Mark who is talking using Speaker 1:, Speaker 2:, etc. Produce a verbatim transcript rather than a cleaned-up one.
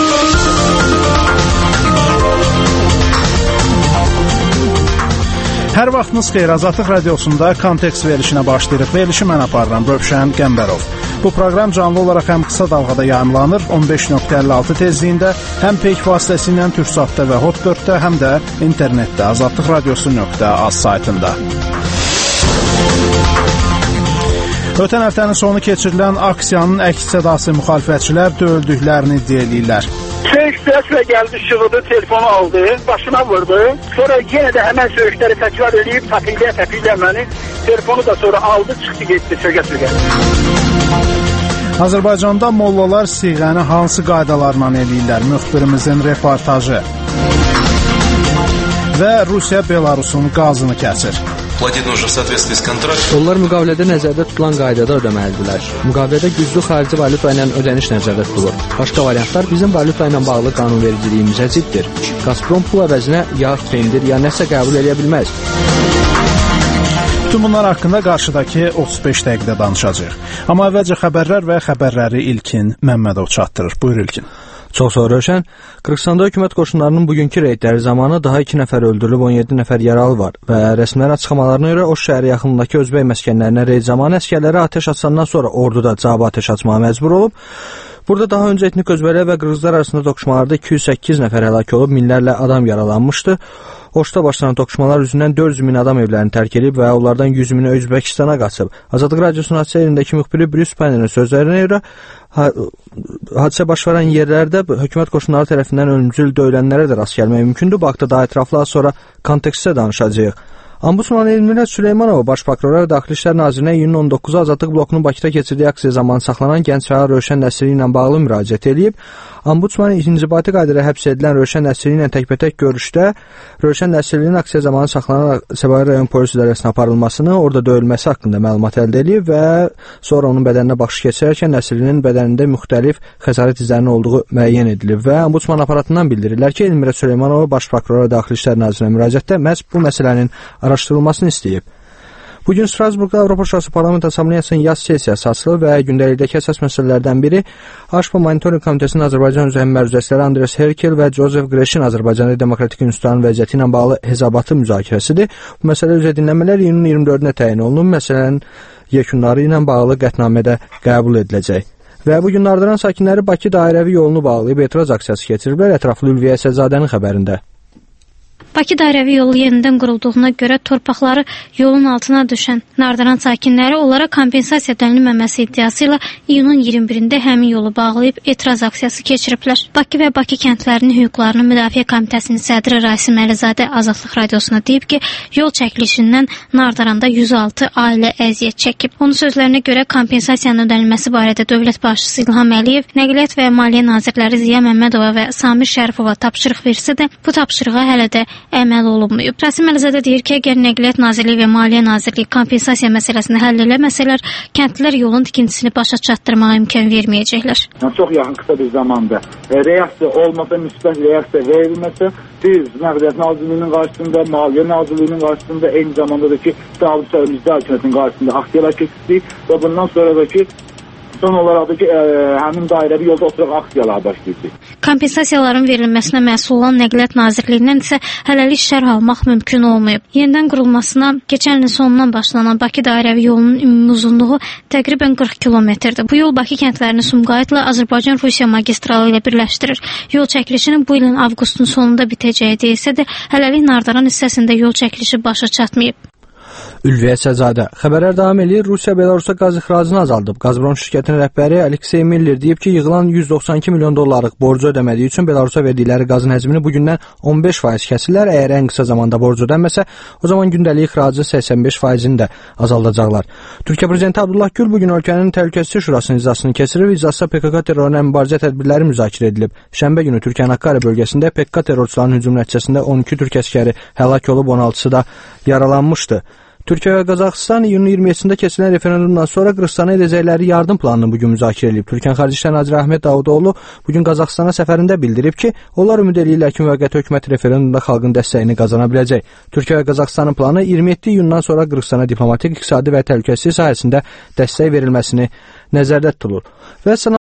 Speaker 1: Hər vaxtınız xeyir, Azadlıq Radiosunda kontekst verilişinə başlayırıq. Verilişi mən aparıram, Rövşən Qəmbərov. Bu proqram canlı olaraq həm qısa dalğada yayımlanır, on beş nöqtə əlli altı tezliyində, həm peyk vasitəsilə Türksatda və Hot dörddə, həm də internetdə azadlıq radiosu nöqtə az saytında. Ötən həftənin sonu keçirilən aksiyanın əks sədası müxalifətçilər döyüldüklərini iddia edirlər.
Speaker 2: Söyüş sürətlə gəldi, şığıdı, telefonu aldı, başıma vurdu. Sonra yenə də həmən söyüşləri təkrar edib, təpildiyə təpildiyə məni. Telefonu da sonra aldı, çıxdı, getdi, sögə-sögə.
Speaker 1: Azərbaycanda mollalar siğəni hansı qaydalarla eləyirlər? Müxbirimizin reportajı. Və Rusiya Belarusun qazını kəsir.
Speaker 3: Onlar müqavilədə nəzərdə tutulan qaydada ödəməlidirlər. Müqavilədə güclü xarici valyuta ilə ödəniş nəzərdə tutulur. Başqa variantlar bizim valyuta ilə bağlı qanunvericiliyimizə ziddir. Gazprom pul əvəzinə ya pendir, ya nəsə qəbul edə bilməz.
Speaker 1: Bütün bunlar haqqında qarşıdakı otuz beş dəqiqədə danışacağıq. Amma əvvəlcə xəbərlər və xəbərləri İlkin Məmmədov çatdırır. Buyur İlkin.
Speaker 3: Çox sağ ol Rövşən. Qırğızstanda hökumət qoşunlarının bugünkü reydləri zamanı daha iki nəfər öldürülüb, on yeddi nəfər yaralı var və rəsmilərin açıqlamalarına görə Oş şəhəri yaxınlığındakı özbək məskənlərinə reyd zamanı əsgərləri atəş açandan sonra ordu da cavab atəş açmağa məcbur olub. Burada daha öncə etnik özbəklər və qırğızlar arasında toqquşmalarda iki yüz səkkiz nəfər həlak olub, minlərlə adam yaralanmışdı. Oşda başlanan toqquşmalar üzündən dörd yüz min adam evlərini tərk edib və onlardan yüz mini Özbəkistana qaçıb. Azadlıq Radiosunun hadisə yerindəki müxbiri Brüs Paynerin sözlərinə görə hadisə baş verən yerlərdə hökumət qoşunları tərəfindən ölümcül döyülənlərə də rast gəlmək mümkündür. Bu haqda daha ətraflı az sonra kontekstdə danışacağıq. Ombudsman Elmira Süleymanova Baş Prokurora və Daxili İşlər Nazirinə iyunun on doqquzu Azadlıq blokunun Bakıda keçirdiyi aksiya zamanı saxlanan gənc fəal Rövşən Nəsri ilə bağlı müraciət edib. Ombudsman inzibati qaydada həbs edilən Rövşən Nəsri ilə təkbətək görüşdə Rövşən Nəsrinin aksiya zamanı saxlanaraq Səbail rayon polis idarəsinə aparılmasını, orada döyülməsi haqqında məlumat əldə edib və sonra onun bədəninə baxış keçirərkən Nəsrinin bədənində müxtəlif xəsarət izlərinin olduğu müəyyən edilib və Ombudsman aparatından bildirirlər ki, Elmira Süleymanova Baş Prokurora və Daxili İşlər Nazirinə müraciətdə məhz bu məsələnin araşdırılmasını istəyib. Bugün Strasburqda Avropa Şurası Parlament Assambleyasının yaz sessiyası açılıb və gündəlikdəki əsas məsələlərdən biri A Ş P Monitoring Komitəsinin Azərbaycan üzrə məruzəçiləri Andres Herkel və Joseph Greşin Azərbaycan Demokratik İnstitutunun vəziyyəti ilə bağlı hezabatı müzakirəsidir. Bu məsələ üzrə dinləmələr iyunun iyirmi dördünə təyin olunub. Məsələnin yekunları ilə bağlı qətnamədə qəbul ediləcək. Və bu gün Nardıran sakinləri Bakı dairəvi yolunu bağlayıb etiraz aksiyası keçiriblər. Ətraflı Ülviyə Səzadənin xəbərində.
Speaker 4: Bakı dairəvi yolu yenidən qurulduğuna görə torpaqları yolun altına düşən Nardıran sakinləri onlara kompensasiya ödənilməməsi iddiası ilə iyunun iyirmi birində həmin yolu bağlayıb etiraz aksiyası keçiriblər. Bakı və Bakı kəndlərinin hüquqlarının müdafiə komitəsinin sədri Rasim Əlizadə Azadlıq Radiosuna deyib ki, yol çəkilişindən Nardıranda yüz altı ailə əziyyət çəkib. Onun sözlərinə görə kompensasiyanın ödənilməsi barədə dövlət başçısı İlham Əliyev, Nəqliyyat və Maliyyə Nazirləri Ziya Məmmədova və Samir Şərifova tapşırıq versə də, bu tapşırığa hələ də əməl olunmayıb. Rasim Əlizadə deyir ki, əgər Nəqliyyat Nazirliyi və Maliyyə Nazirliyi kompensasiya məsələsini həll eləməsələr, kəndlilər yolun tikintisini başa çatdırmağa imkan verməyəcəklər.
Speaker 2: Çox yaxın qısa bir zamanda reaksiya olmasa, müsbət reaksiya verilməsə, biz Nəqliyyat Nazirliyinin qarşısında, Maliyyə Nazirliyinin qarşısında, eyni zamanda da ki, Dağlı Sərmizdə hakimiyyətinin qarşısında aksiyalar keçirdik və bundan sonra da ki, son olaraq da ki, ə, həmin dairəvi yolda oturaq aksiyalar başlayacaq.
Speaker 4: Kompensasiyaların verilməsinə məsul olan Nəqliyyat Nazirliyindən isə hələlik şərh almaq mümkün olmayıb. Yenidən qurulmasına keçən ilin sonundan başlanan Bakı dairəvi yolunun ümumi uzunluğu təqribən qırx kilometrdir. Bu yol Bakı kəndlərini Sumqayıtla Azərbaycan-Rusiya magistralı ilə birləşdirir. Yol çəkilişinin bu ilin avqustun sonunda bitəcəyi deyilsə də, hələlik Nardıran hissəsində yol çəkilişi başa çatmayıb.
Speaker 3: Ülviyə Səzadə. Xəbərlər davam edir. Rusiya Belarusa qaz ixracını azaldıb. Gazprom şirkətinin rəhbəri Aleksey Miller deyib ki, yığılan yüz doxsan iki milyon dollarlıq borcu ödəmədiyi üçün Belarusa verdikləri qazın həcmini bugündən on beş faiz kəsirlər. Əgər ən qısa zamanda borcu ödənməsə, o zaman gündəlik ixracı səksən beş faizini də azaldacaqlar. Türkiyə prezidenti Abdullah Gül bugün ölkənin Təhlükəsizlik Şurasının iclasını keçirir. İclasda P K K terroruna mübarizə tədbirləri müzakirə edilib. Şənbə günü Türkiyənin Hakkari bölgəsində P K K terrorçularının hücumu nəticəsində on iki türk əskəri həlak olub, on altısı da yaralanmışdı. Türkiyə və Qazaxıstan iyunun iyirmi yeddisində keçirilən referendumdan sonra Qırğızstana edəcəkləri yardım planını bugün müzakirə edib. Türkiyənin Xarici İşlər Naziri Əhməd Davutoğlu bugün Qazaxıstana səfərində bildirib ki, onlar ümid edirlər ki, müvəqqəti hökumət referendumda xalqın dəstəyini qazana biləcək. Türkiyə və Qazaxıstanın planı iyirmi yeddi iyundan sonra Qırğızstana diplomatik, iqtisadi və təhlükəsizlik sahəsində dəstək verilməsini nəzərdə tutulur. Və